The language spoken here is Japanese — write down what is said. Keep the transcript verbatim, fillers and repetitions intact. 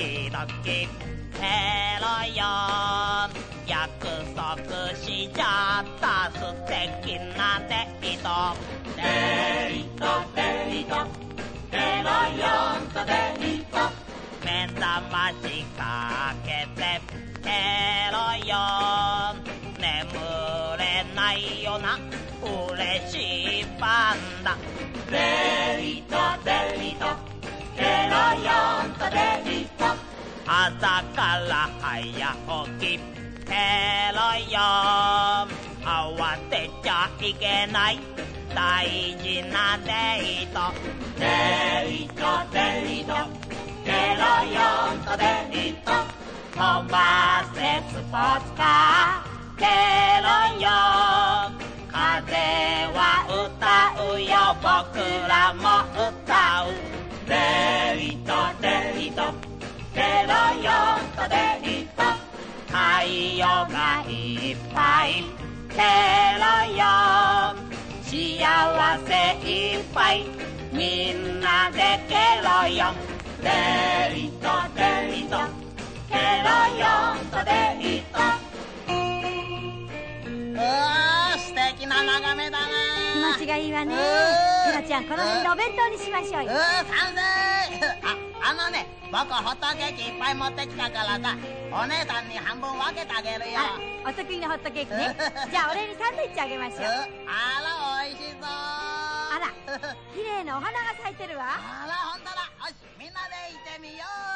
時々ケロよ約束しちゃった素敵なデートデートデートケロよんとデート目覚ましかけてケロよ眠れないよな嬉しいパンダデリトデリトケロよんとデリト朝から早起きケロよ慌てちゃいけない大事なデートデリトデリトケロよんとデリト飛ばせスポーツカーケロよ風は歌うよ僕らも歌うデリトデリトケロよとデリト太陽がいっぱいケロよ幸せいっぱいみんなでケロよデリトデリトケロよとデリトおー素敵な眺めだな気持ちがいいわねケロちゃんこの辺でお弁当にしましょうようん賛成あ、あのね僕ホットケーキいっぱい持ってきたからさお姉さんに半分分けてあげるよあらお得意のホットケーキねじゃあお礼にサンドイッチあげましょうあら美味しそうあら綺麗なお花が咲いてるわあらほんとだよしみんなで行ってみよう